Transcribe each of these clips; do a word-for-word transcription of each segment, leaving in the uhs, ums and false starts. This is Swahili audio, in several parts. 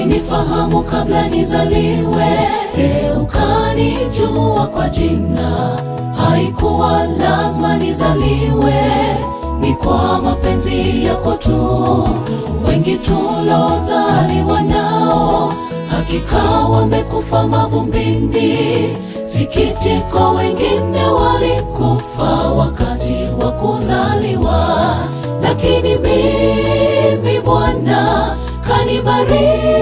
ulinifahamu kabla nizaliwe, ukanijua kwa jina. Haikuwa lazima nizaliwe, ni kwa mapenzi yako tu. Wengi tulozaliwa nao hakika wamekufa mavumbini. Sikitiko, wengine walikufa wakati wa kuzaliwa, lakini mimi Bwana kanibariki,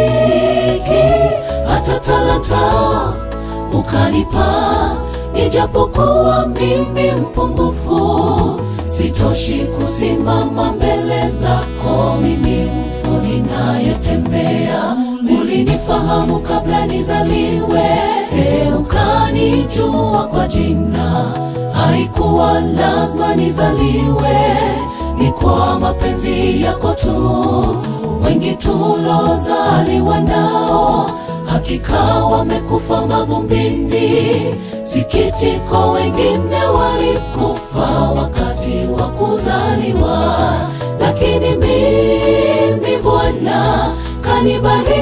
hata talanta ukanipa. Ijapokuwa mimi mpungufu, sitoshi kusimama mbele zako, mimi mfu ninayetembea. Ulinifahamu kabla nizaliwe, ukanijua kwa jina. Haikuwa lazima nizaliwe, ni kwa mapenzi yako tu. Wengi tulozaliwa nao hakika wamekufa mavumbini. Sikitiko, wengine walikufa wakati wa kuzaliwa, lakini mimi Bwana kanibariki,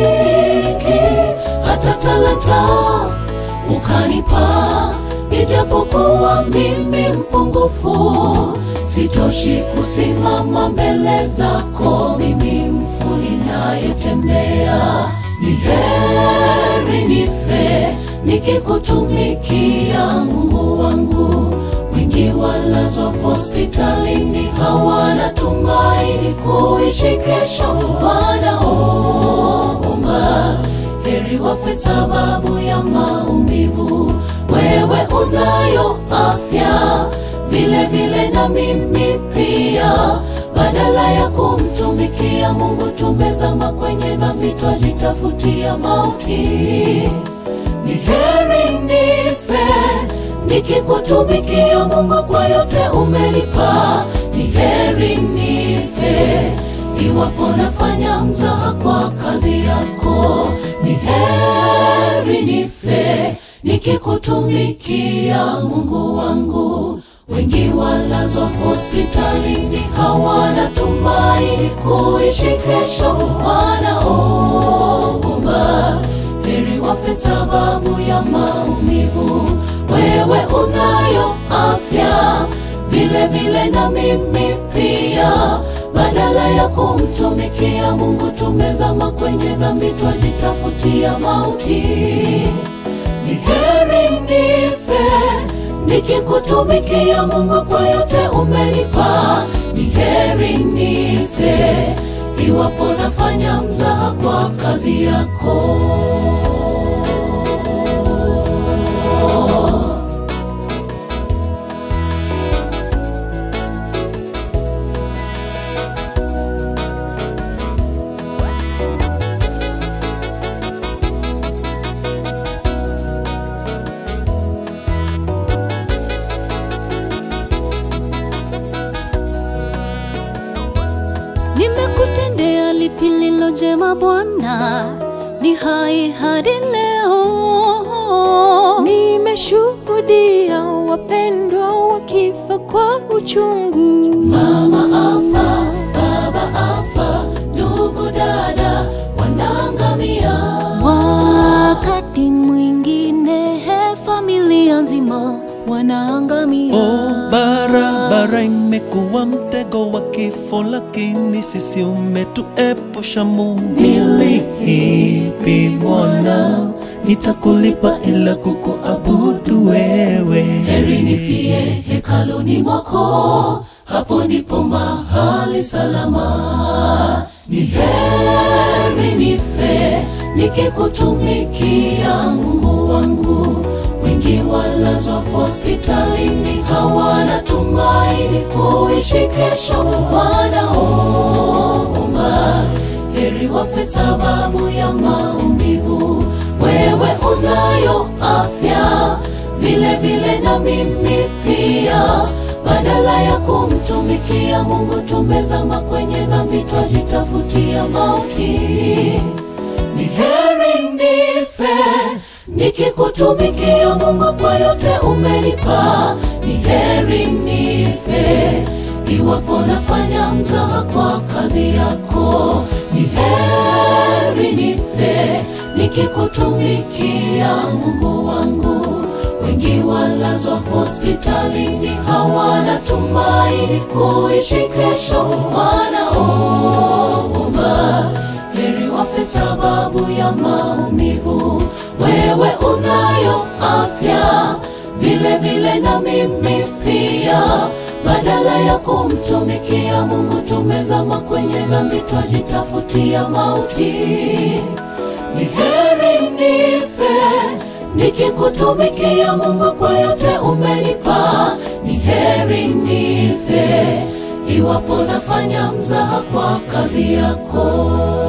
hata talanta ukanipa. Ijapokuwa mimi mpungufu, sitoshi kusimama mbele zako, mimi mfu ninayetembea. Ni heri nife nikikutumikia, Mungu wangu. Wengi walazwa hospitalini, hawana tumaini kuishi kesho, wanaomba heri wafe sababu ya maumivu. Wewe unayo afya, vile vile na mimi pia. Badala ya kumtumikia Mungu, tumezama kwenye dhambi, twajitafutia mauti. Ni heri nife nikikutumikia Mungu, kwa yote umenipa. Ni heri nife iwapo nafanya mzaha kwa kazi yako. Ni heri nife nikikutumikia Mungu wangu. Wengi walazwa hospitalini, hawana tumaini kuishi kesho, wanaomba heri wafe sababu ya maumivu. Wewe unayo afya, vile vile na mimi pia. Badala ya kumtumikia Mungu, tumezama kwenye dhambi, twajitafutia mauti. Ni heri nife nikikutumikia Mungu, kwa yote umenipa. Ni heri nife iwapo nafanya mzaha kwa kazi yako. Nimekutendea lipi lilo jema Bwana, ni hai hadi leo. Nimeshuhudia wapendwa wakifa kwa uchungu. Mama afa, baba afa, ndugu dada wanaangamia. Wakati mwingine familia nzima wanaangamia. Oh, barabara imekuwa mtego wa kifo, lakini sisi umetuepusha Mungu. Nilipi Bwana, nitakulipa ila kukuabudu wewe. Heri nifie hekaluni mwako, hapo ndipo mahali salama. Ni heri nife nikikutumikia Mungu wangu. Wengi walazwa hospitalini, hawana tumaini kuishi kesho, wanaomba heri wafe sababu ya maumivu. Wewe unayo afya, vile vile na mimi pia. Badala ya kumtumikia Mungu, tumezama kwenye dhambi, twajitafutia mauti. Ni heri nife nikikutumikia Mungu, kwa yote umenipa. Ni heri nife iwapo nafanya mzaha kwa kazi yako. Ni heri nife nikikutumikia Mungu wangu. Wengi walazwa hospitalini, hawana tumaini kuishi kesho, wanaomba heri wafe sababu ya maumivu. Wewe unayo afya vile vile na mimi pia, badala ya kumtumikia Mungu tumezama kwenye dhambi, twajitafutia mauti. Ni heri nife nikikutumikia Mungu kwa yote umenipa. Ni heri nife iwapo nafanya mzaha kwa kazi yako.